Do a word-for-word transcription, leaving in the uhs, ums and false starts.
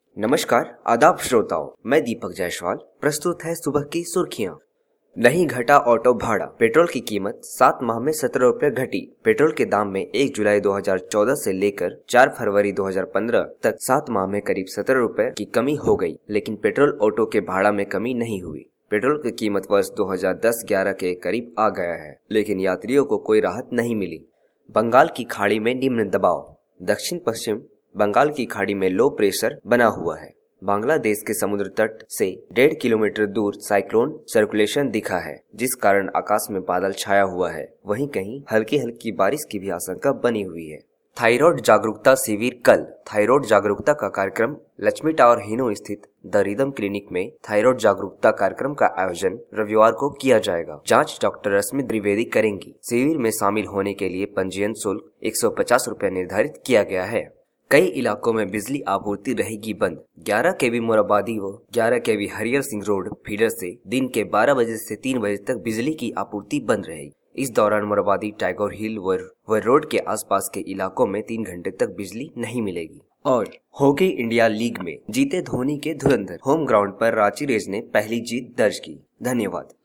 नमस्कार, आदाब श्रोताओं, मैं दीपक जायसवाल। प्रस्तुत है सुबह की सुर्खियां। नहीं घटा ऑटो भाड़ा। पेट्रोल की कीमत सात माह में सत्रह रुपये घटी। पेट्रोल के दाम में एक जुलाई दो हज़ार चौदह से लेकर चार फरवरी दो हज़ार पंद्रह तक सात माह में करीब सत्रह रुपये की कमी हो गई, लेकिन पेट्रोल ऑटो के भाड़ा में कमी नहीं हुई। पेट्रोल की कीमत वर्ष दो हज़ार दस ग्यारह के करीब आ गया है, लेकिन यात्रियों को कोई राहत नहीं मिली। बंगाल की खाड़ी में निम्न दबाव। दक्षिण पश्चिम बंगाल की खाड़ी में लो प्रेशर बना हुआ है। बांग्लादेश के समुद्र तट से डेढ़ किलोमीटर दूर साइक्लोन सर्कुलेशन दिखा है, जिस कारण आकाश में बादल छाया हुआ है। वहीं कहीं हल्की हल्की बारिश की भी आशंका बनी हुई है। थायराइड जागरूकता शिविर कल। थायराइड जागरूकता का कार्यक्रम लक्ष्मी टावर हिनो स्थित द रिदम क्लिनिक में थायराइड जागरूकता कार्यक्रम का आयोजन रविवार को किया जाएगा। जांच डॉक्टर रश्मि द्विवेदी करेंगी। शिविर में शामिल होने के लिए पंजीयन शुल्क एक सौ पचास रुपए निर्धारित किया गया है। कई इलाकों में बिजली आपूर्ति रहेगी बंद। ग्यारह केवी मोराबादी व ग्यारह केवी हरियर सिंह रोड फीडर से दिन के बारह बजे से तीन बजे तक बिजली की आपूर्ति बंद रहेगी। इस दौरान मोराबादी, टाइगर हिल व रोड के आसपास के इलाकों में तीन घंटे तक बिजली नहीं मिलेगी। और हॉकी इंडिया लीग में जीते धोनी के धुरंधर। होम ग्राउंड पर रांची रेज ने पहली जीत दर्ज की। धन्यवाद।